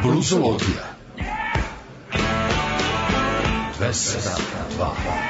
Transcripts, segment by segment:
Bluzologija. 202.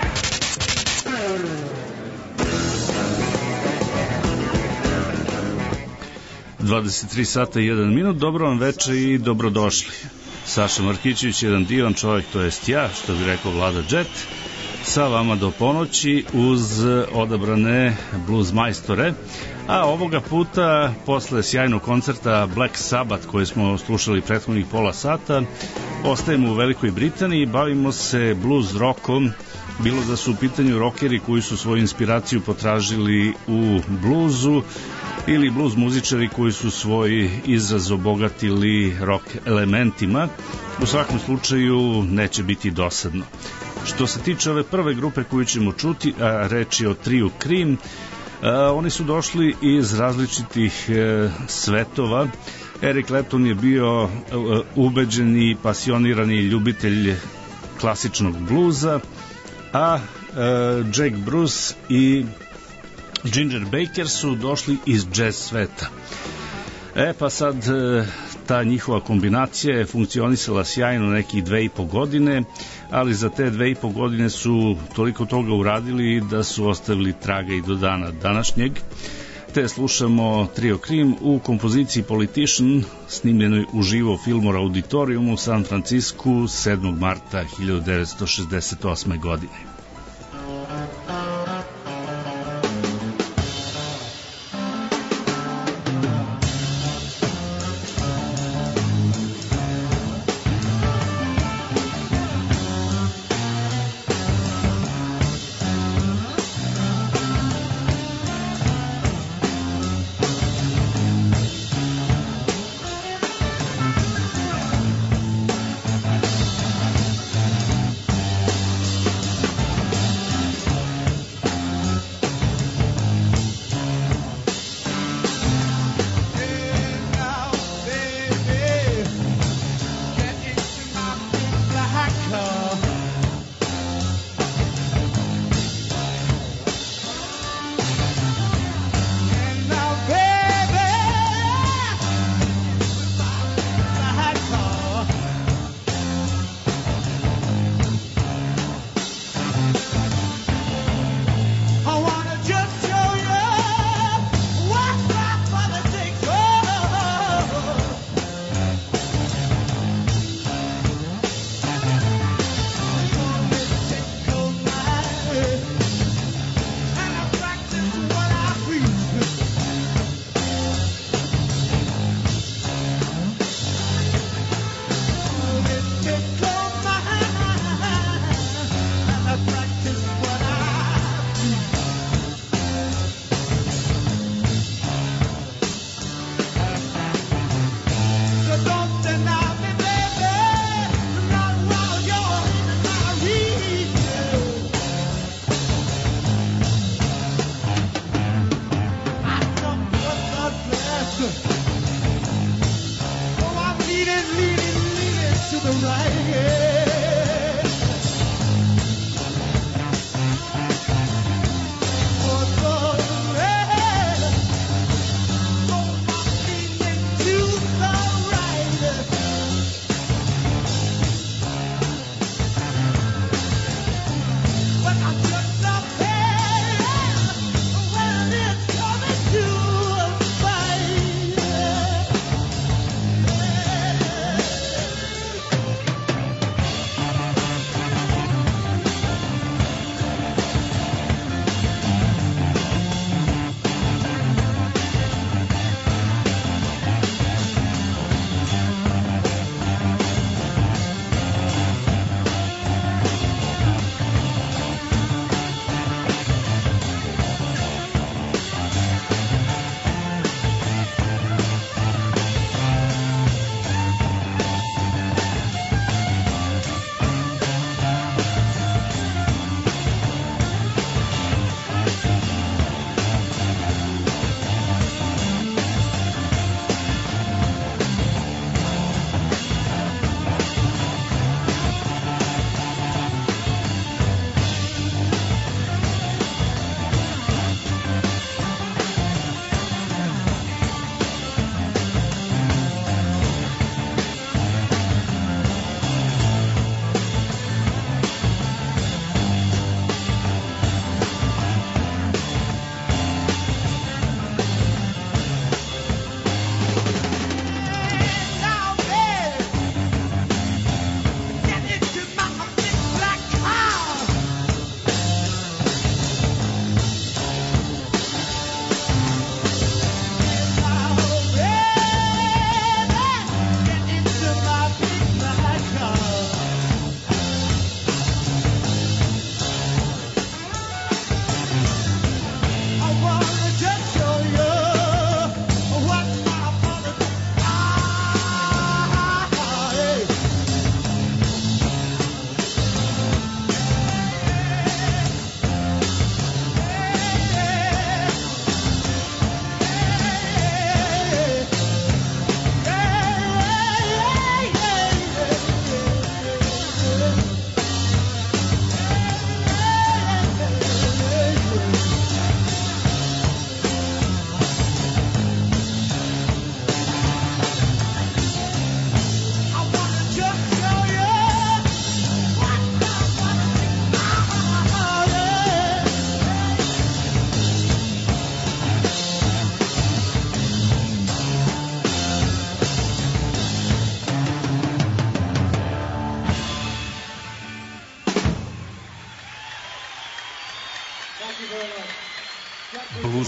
23 sata i 1 minut. Dobro vam večer i dobrodošli. Saša Markićević, jedan divan čovjek, to jest ja, što bi rekao Vlada Džet, sa vama do ponoći uz odabrane blues majstore. A ovoga puta, posle sjajnog koncerta Black Sabbath koji smo slušali prethodnih pola sata, ostajemo u Velikoj Britaniji i bavimo se blues rockom, bilo da su u pitanju rockeri koji su svoju inspiraciju potražili u bluzu ili blues muzičari koji su svoj izraz obogatili rock elementima. U svakom slučaju neće biti dosadno. Što se tiče ove prve grupe koju ćemo čuti, a reč je o triju Cream, oni su došli iz različitih svetova. Eric Clapton je bio ubeđeni, pasionirani ljubitelj klasičnog bluza, a Jack Bruce i Ginger Baker su došli iz jazz sveta. Pa sad ta njihova kombinacija je funkcionisala sjajno nekih 2,5 godine, ali za te 2,5 godine su toliko toga uradili da su ostavili traga i do dana današnjeg. Te slušamo trio Cream u kompoziciji Politician, snimljenoj uživo Fillmore Auditoriumu u San Francisku 7. marta 1968. godine.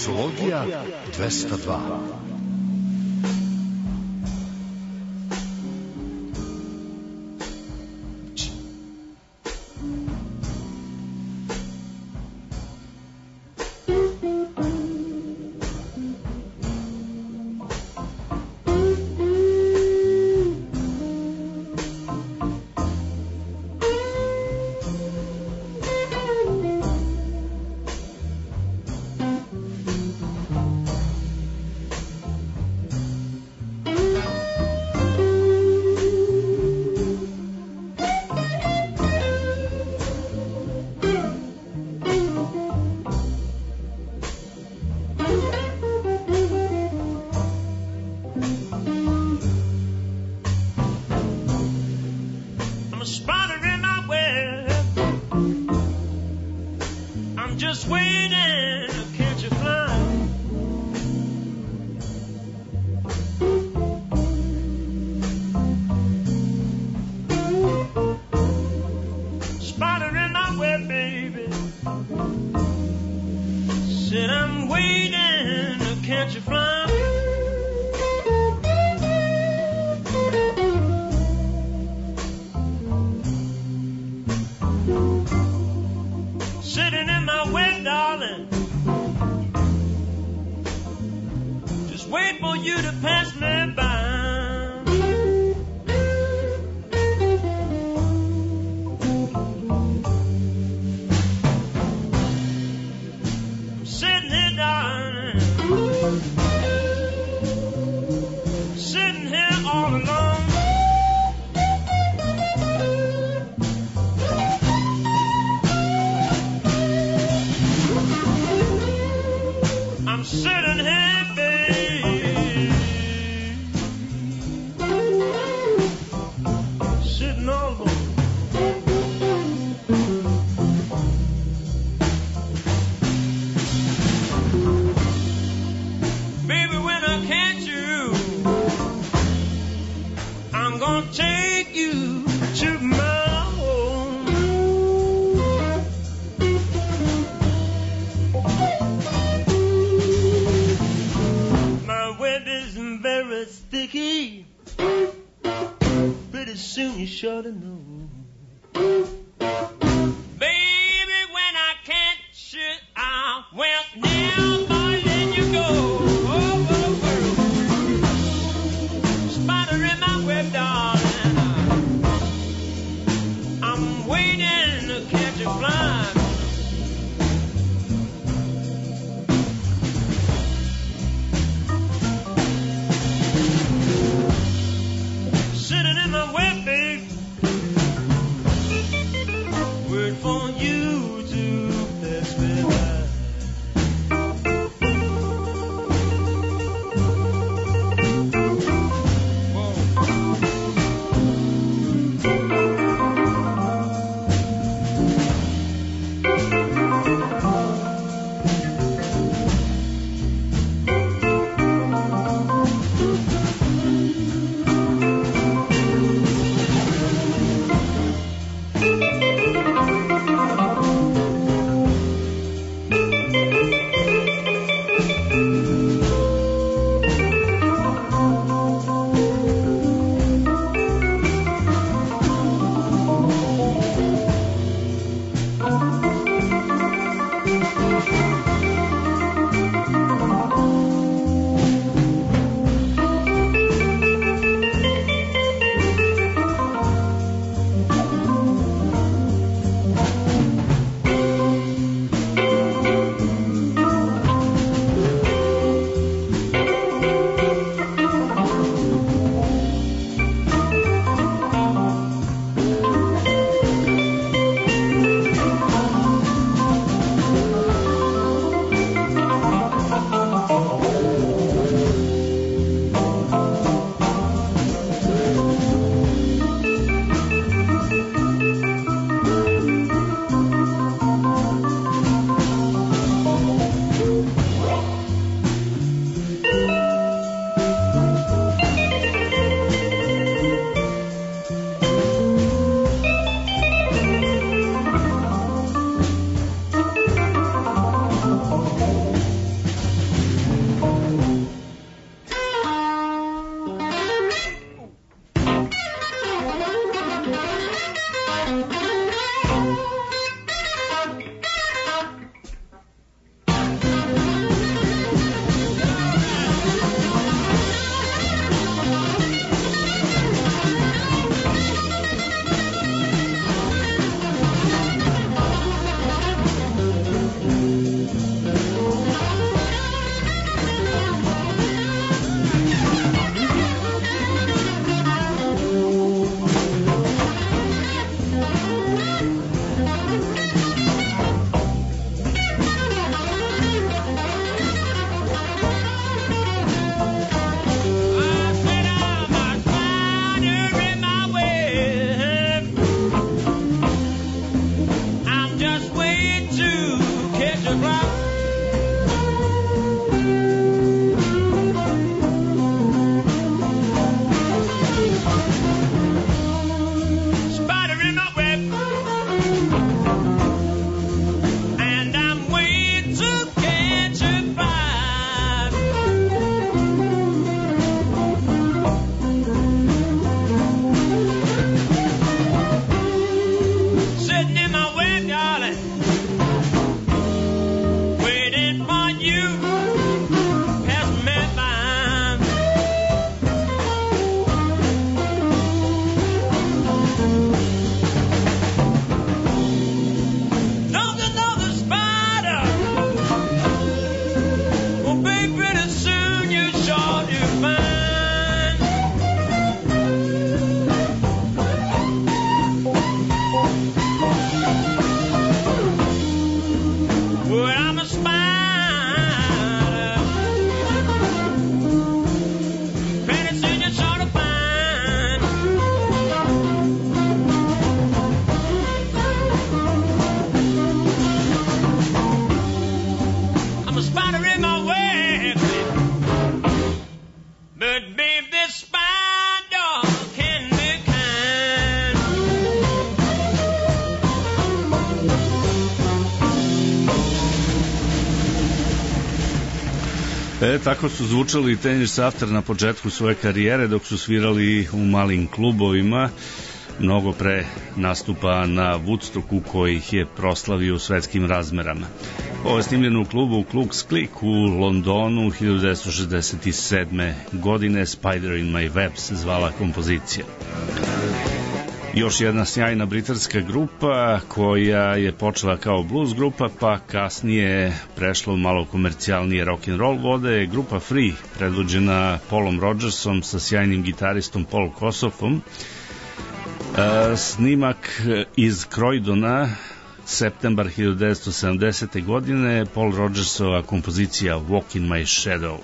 Mixologija 202. Tako su zvučali Tennis After na početku svoje karijere dok su svirali u malim klubovima, mnogo pre nastupa na Woodstocku koji ih je proslavio u svetskim razmerama. Ovo je snimljeno u klubu Klux Klik u Londonu 1967. godine. Spider in my web se zvala kompozicija. Još jedna sjajna britanska grupa koja je počela kao blues grupa pa kasnije prešla u malo komercijalnije rock'n'roll vode, grupa Free, predvođena Paulom Rodgersom sa sjajnim gitaristom Paul Kossoffom. Snimak iz Croydona, septembar 1970. godine, Paul Rodgersova kompozicija Walk in my shadow.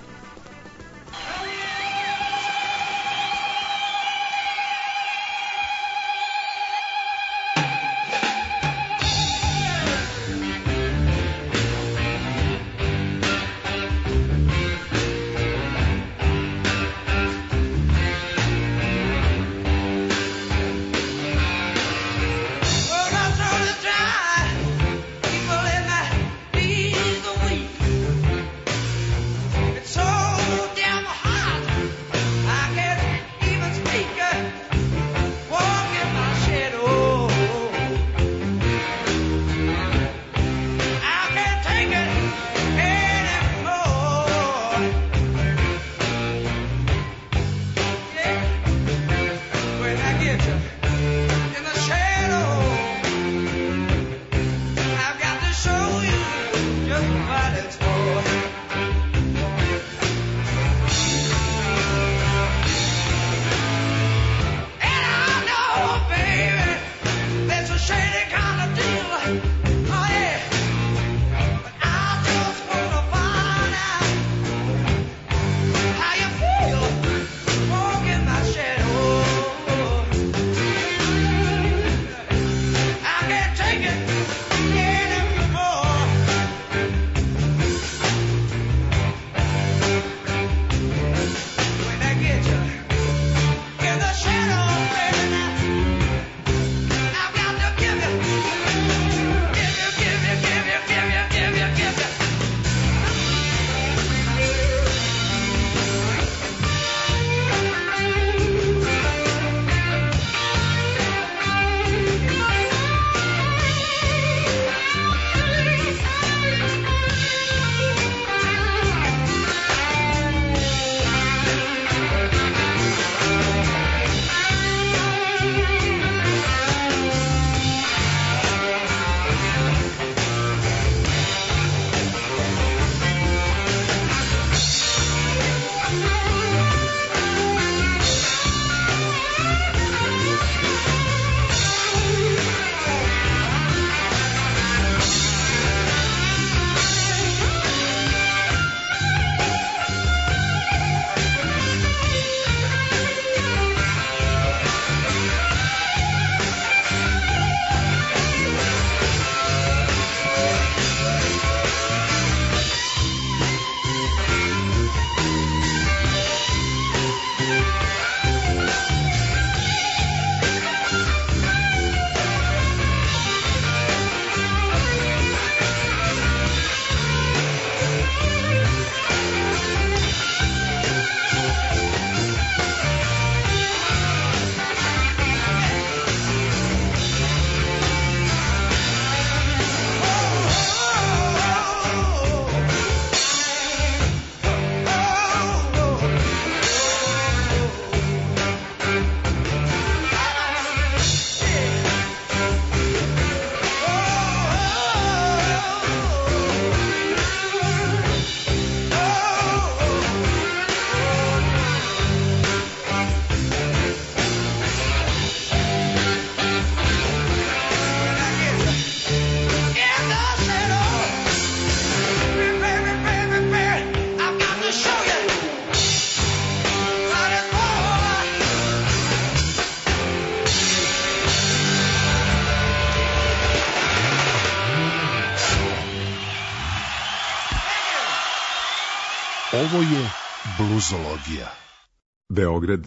Ovo je bluzologija. Beograd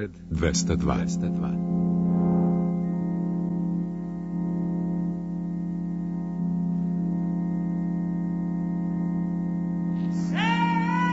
202. Say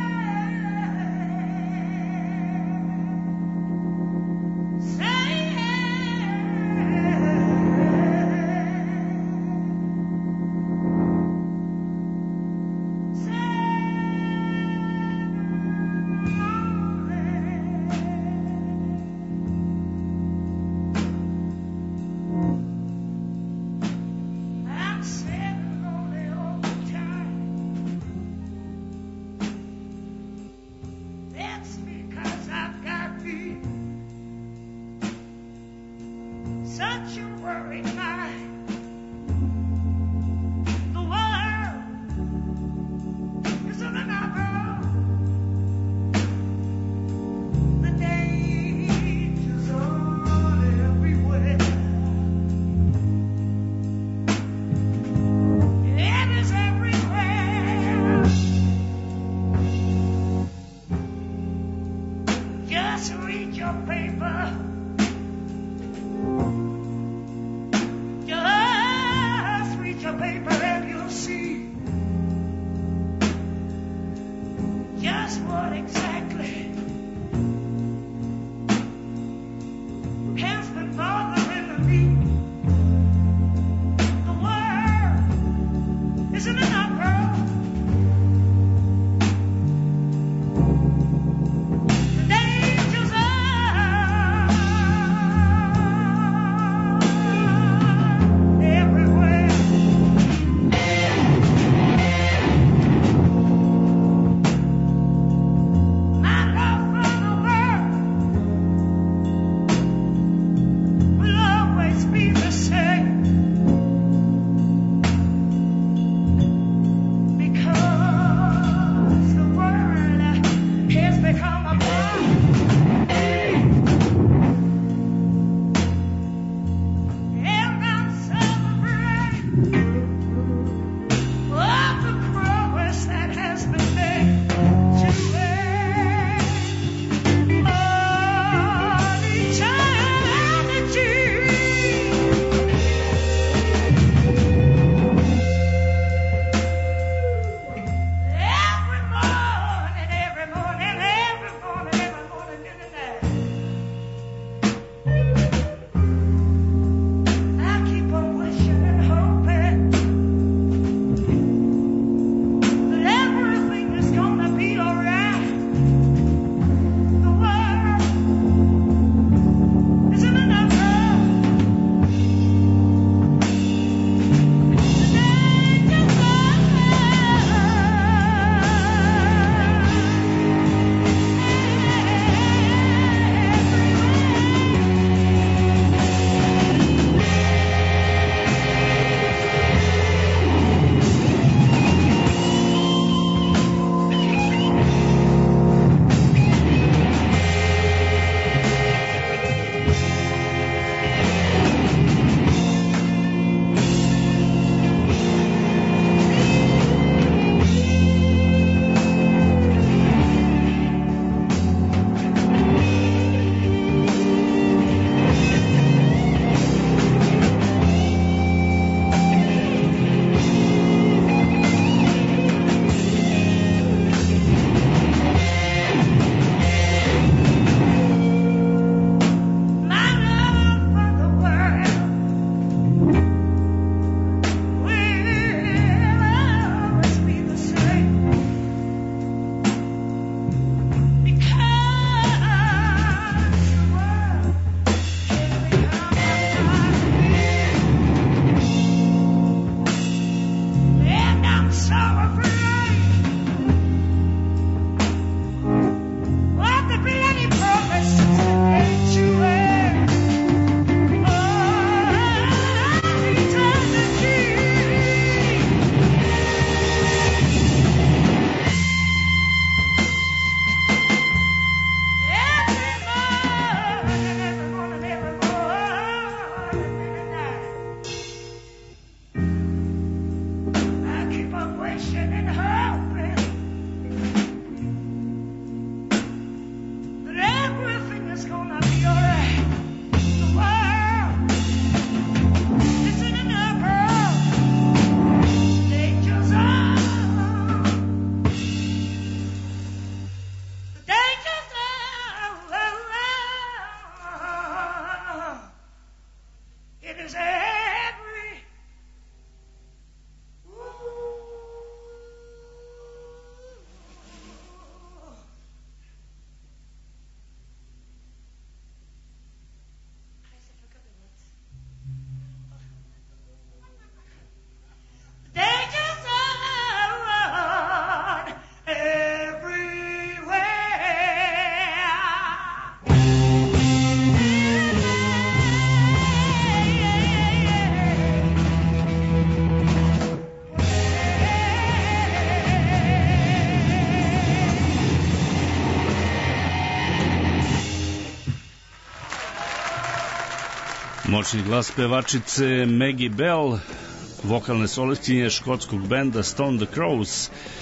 Moćni glas pevačice Maggie Bell, vokalne solistkinje škotskog benda Stone the Crows.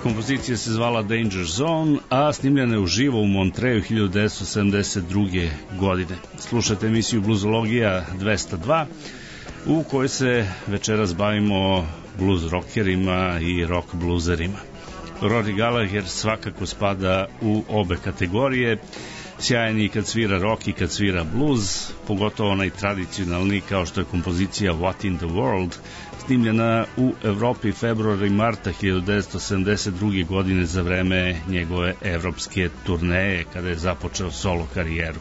Kompozicija se zvala Danger Zone, a snimljena je uživo u Montreju 1972. godine. Slušate emisiju Bluzologija 202, u kojoj se večeras bavimo blues rockerima i rock bluzerima. Rory Gallagher svakako spada u obe kategorije, sjajan i kad svira rock i kad svira blues, pogotovo onaj tradicionalni kao što je kompozicija What in the World, snimljena u Evropi februara i marta 1972. godine za vreme njegove evropske turneje kada je započeo solo karijeru.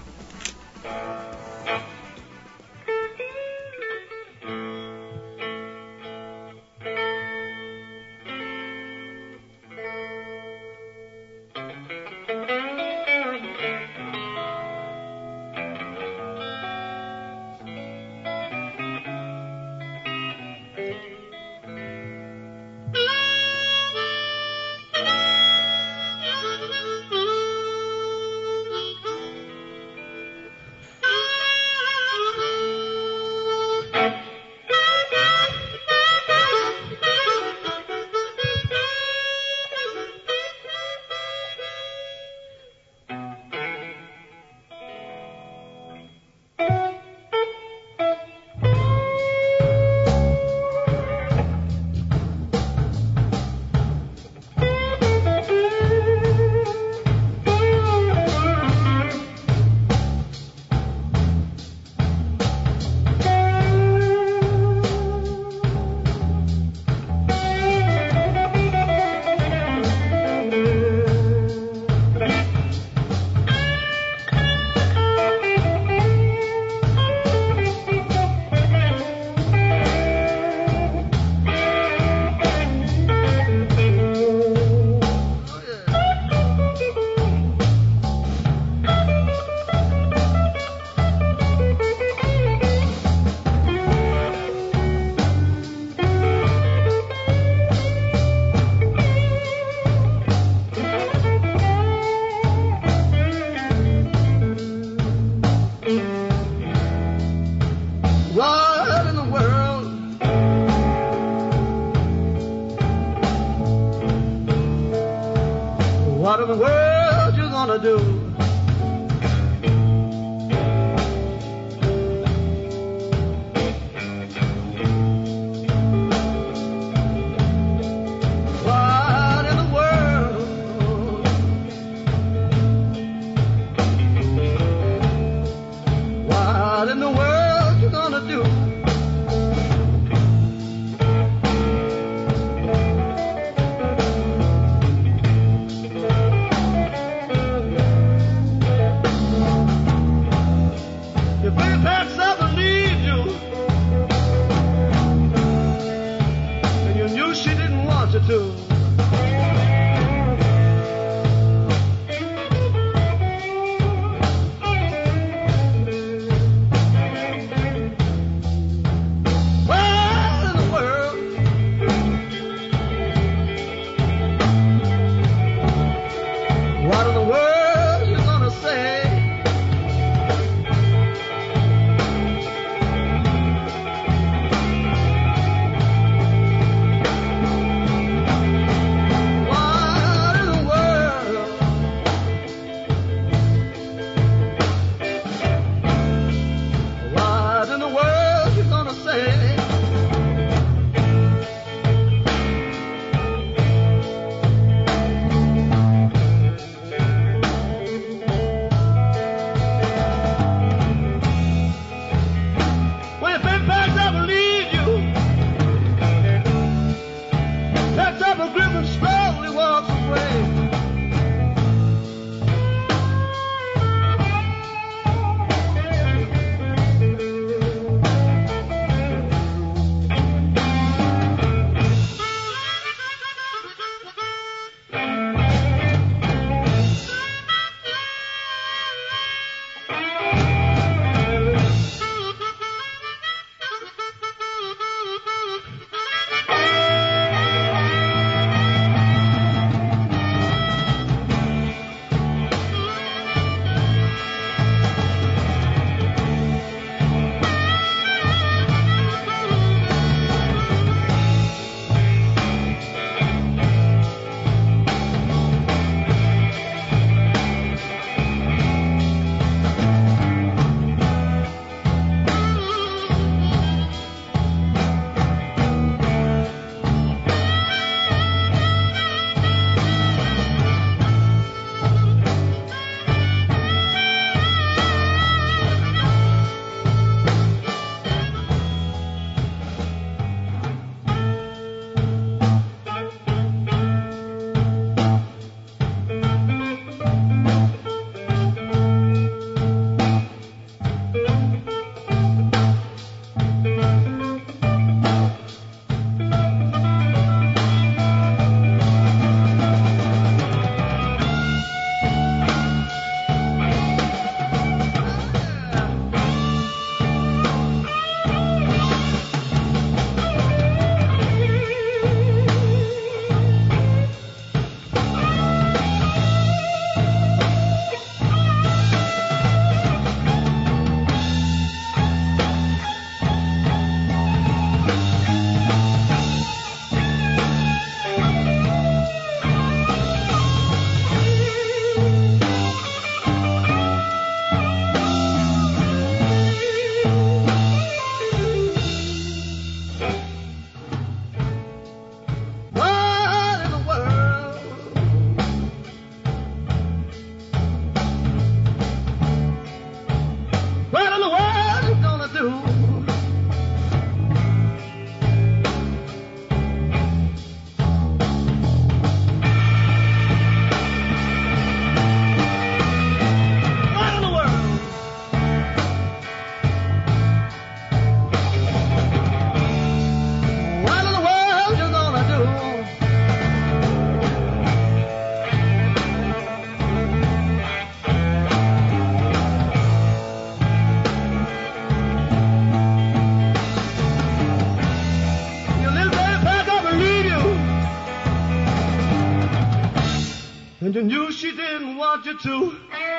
she didn't want you to.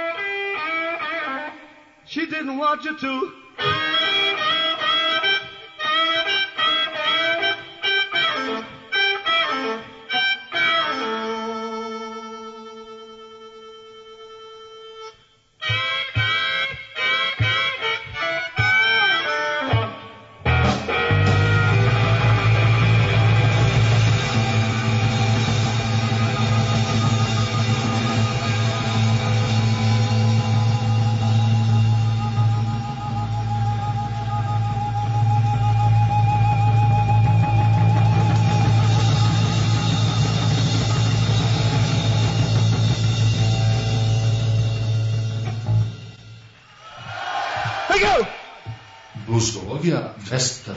She didn't want you to. Bluzologija 202.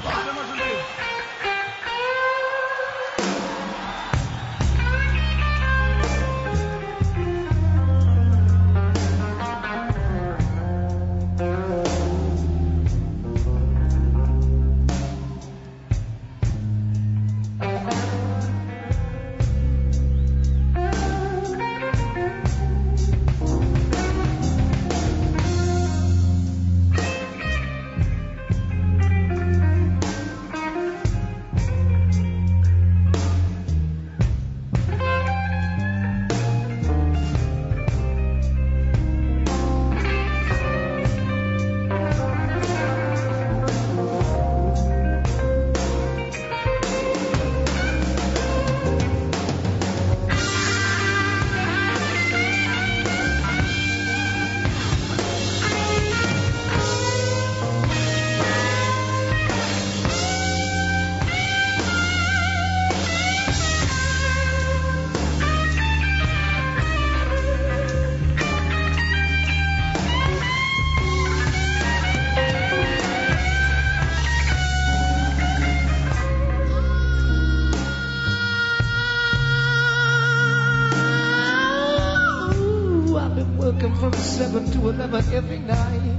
From 7 to 11 every night.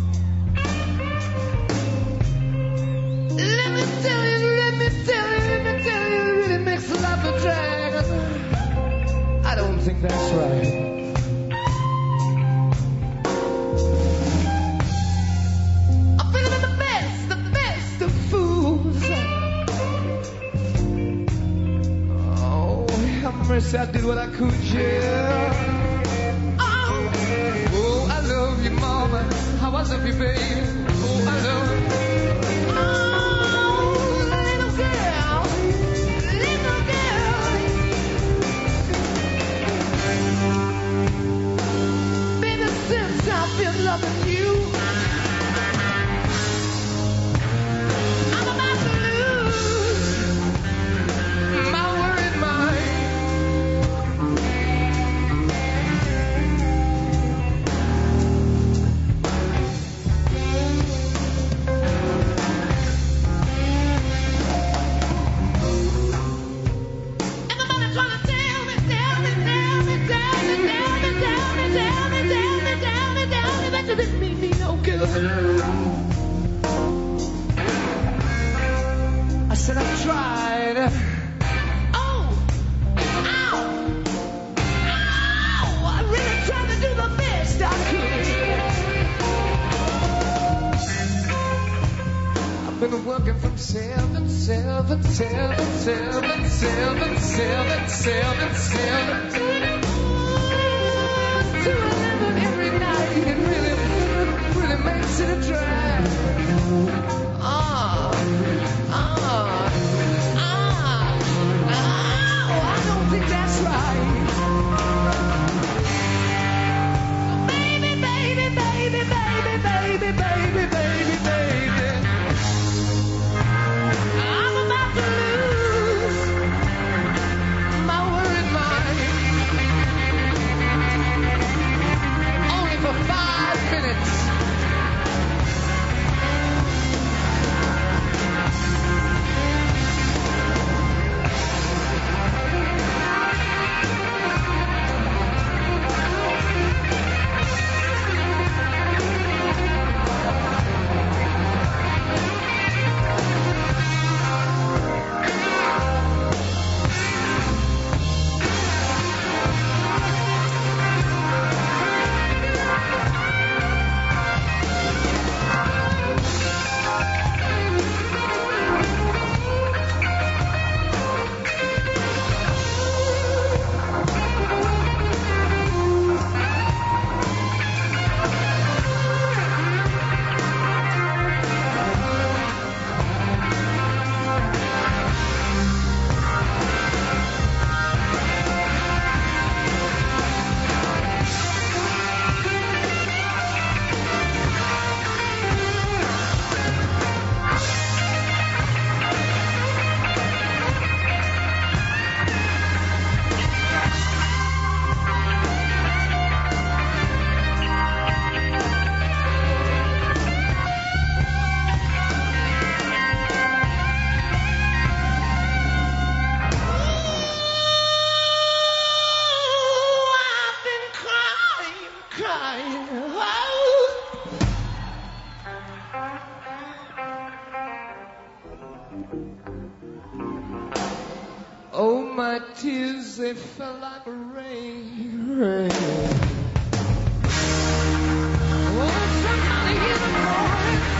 Let me tell you, it really makes life a drag. I don't think that's right. I'm feeling the best of fools. Oh, have mercy, I did what I could, yeah. How was it, baby? Oh, I love you. Oh, little girl. Baby, since I've been loving you, I'm about to lose my worried mind. Didn't mean me no good. I said I tried. Oh, ow, I really tried to do the best I could. I've been working from 7 to 11 every night. It really makes it a drag. I don't think that's right. Baby, baby, baby, baby, baby, baby, baby, baby. I'm about to lose my worried mind. really felt like rain, rain. Oh, somebody hear the chorus.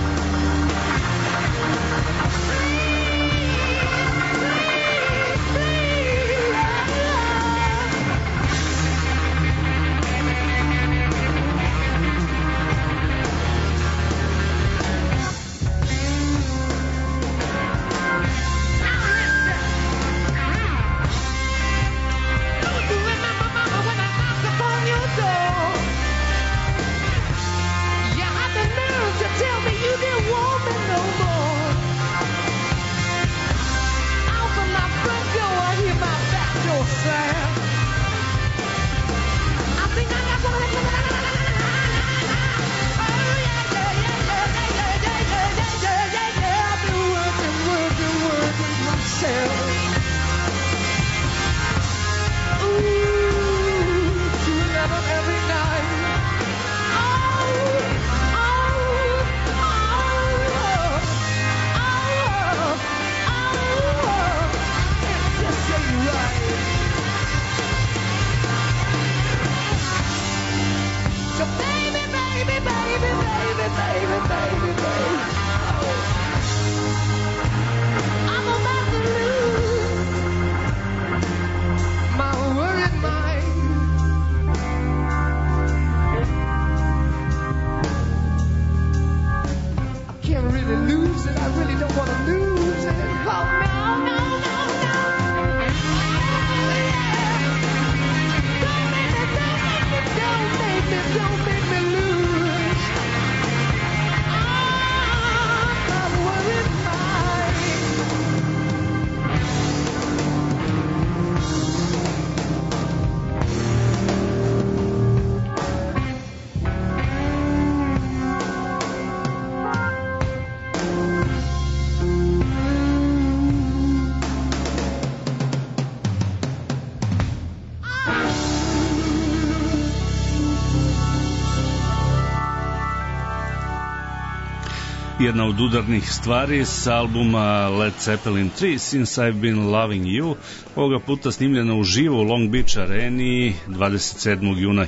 Jedna od udarnih stvari s albuma Led Zeppelin 3 Since I've Been Loving You, ovoga puta snimljena uživo u Long Beach areni 27. juna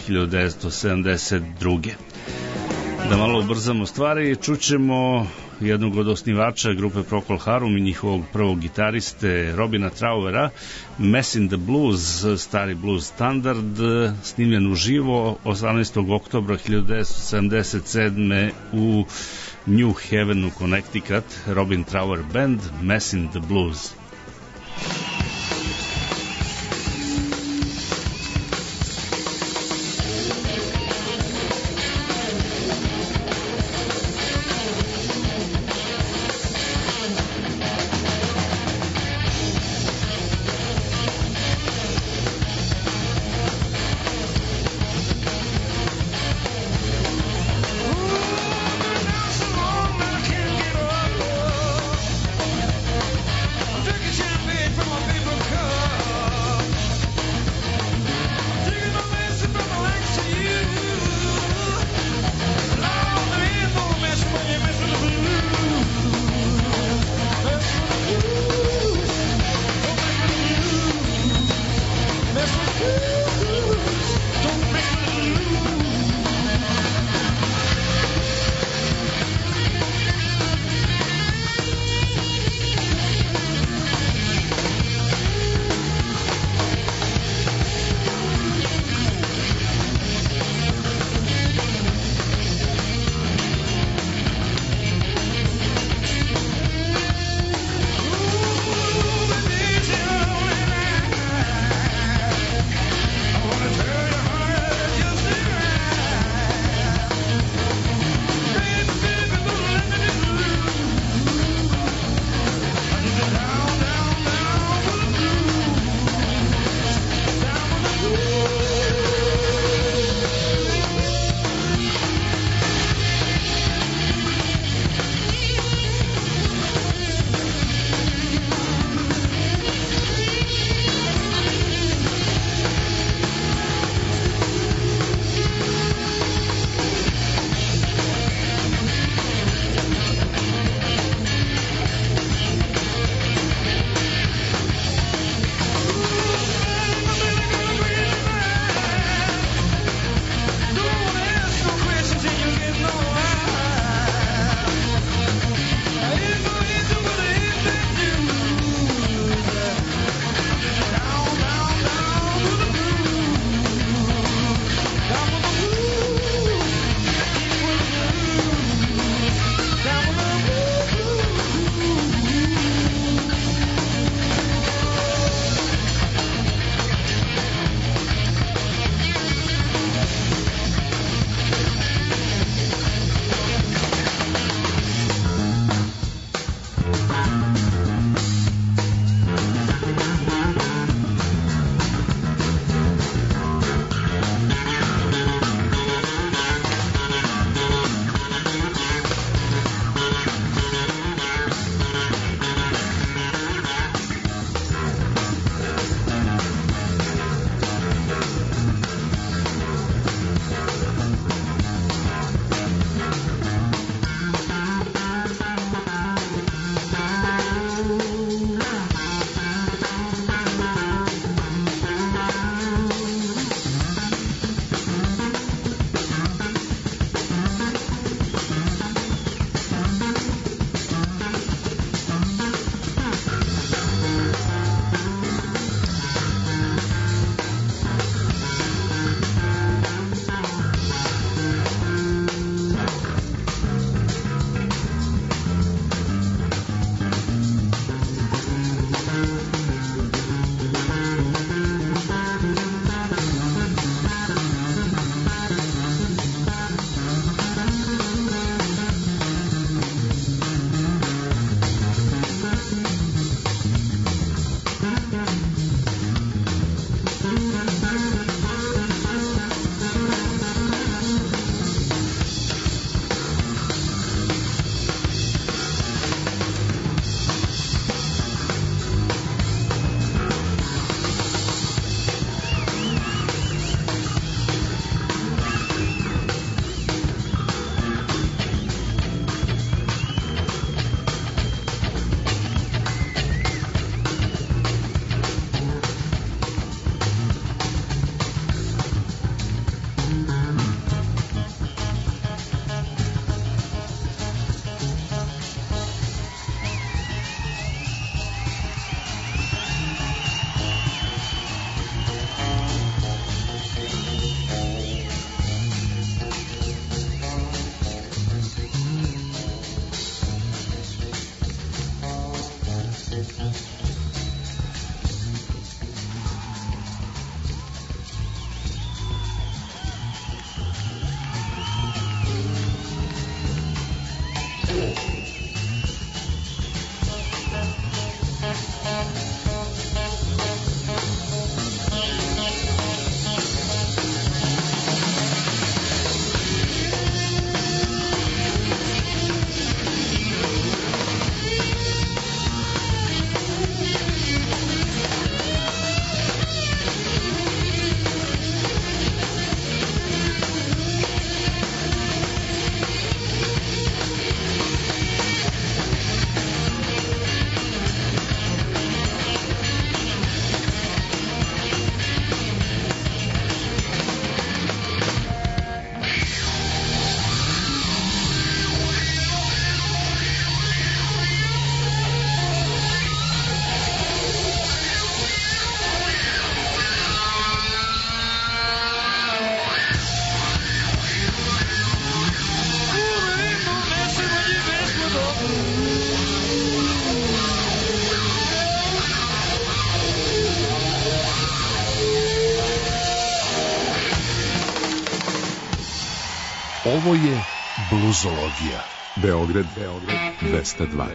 1972. Da malo ubrzamo stvari, čućemo jednog od osnivača grupe Procol Harum i njihovog prvog gitariste Robina Trauera, Mess in the Blues, stari blues standard, snimljen uživo 18. oktobra 1977. u New Havenu, Connecticut, Robin Trower Band, Mess in the Blues. Take Ovo je bluzologija. Beograd 202.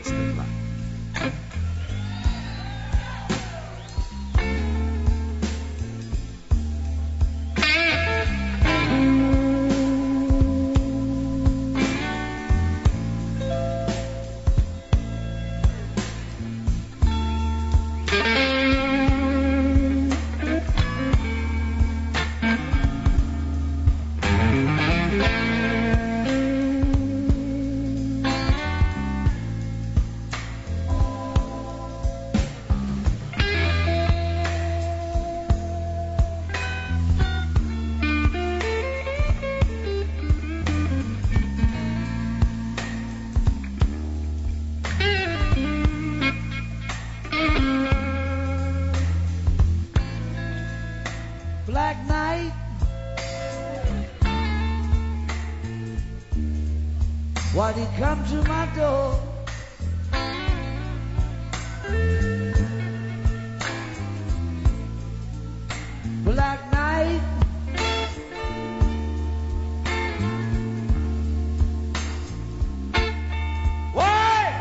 Black night, why'd he come to my door? Black night, why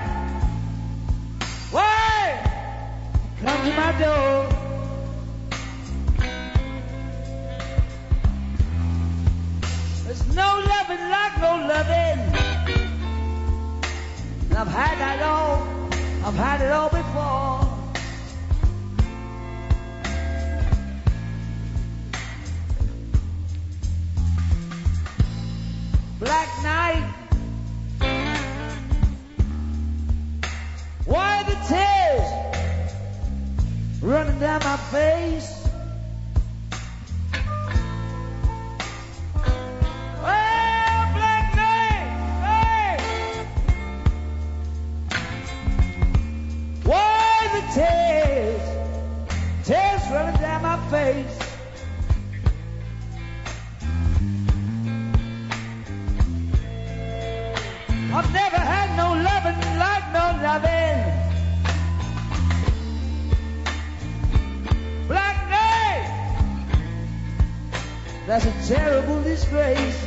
come to my door? There's no loving like no loving. And I've had that all. I've had it all before. Black night. Why the tears running down my face? Tears running down my face. I've never had no loving like no loving. Black night, that's a terrible disgrace.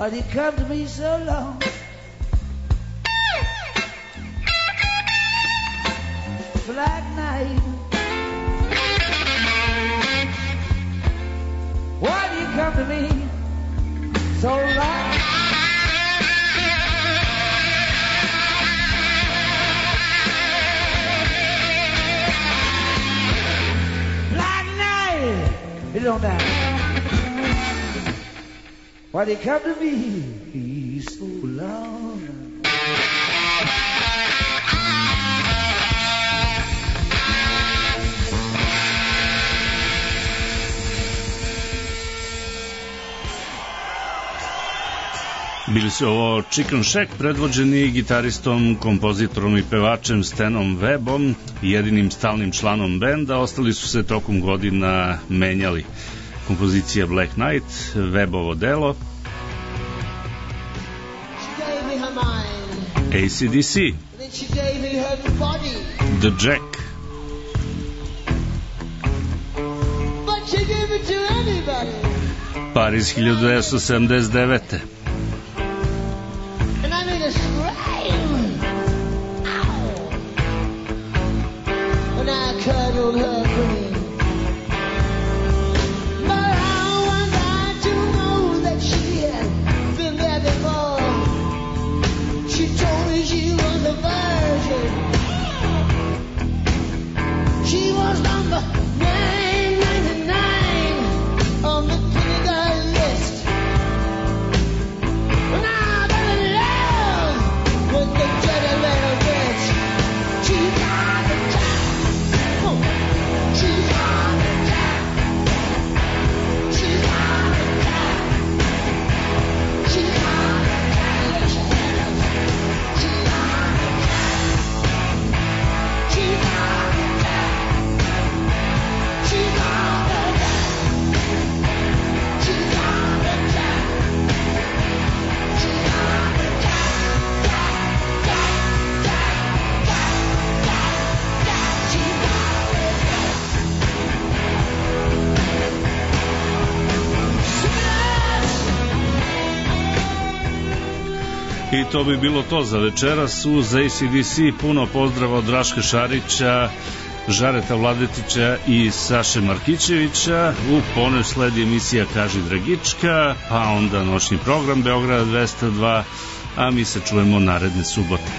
Why'd you come to me so long? Black night. Why do you come to me so long? Black night. It don't matter. Why do you come to me so long? Bili su ovo Chicken Shack, predvođeni gitaristom, kompozitorom i pevačem Stanom Webbom, jedinim stalnim članom benda. Ostali su se tokom godina menjali. Kompozicija Black Knight, Webbovo delo, AC/DC, The Jack, Paris 1979. Cuddled her green. But how was I to know that she had been there before? She told me she was a virgin. She was number 999 on the kindergarten list. When I fell in love with the dirty little bitch, she got the time. I to bi bilo to za večeras uz AC/DC. Puno pozdrava od Raška Šarića, Žareta Vladetića i Saše Markićevića. U ponoć sledi emisija Kaži Dragička, pa onda noćni program Beograda 202, a mi se čujemo naredne subote.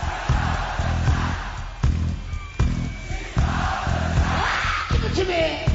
To me.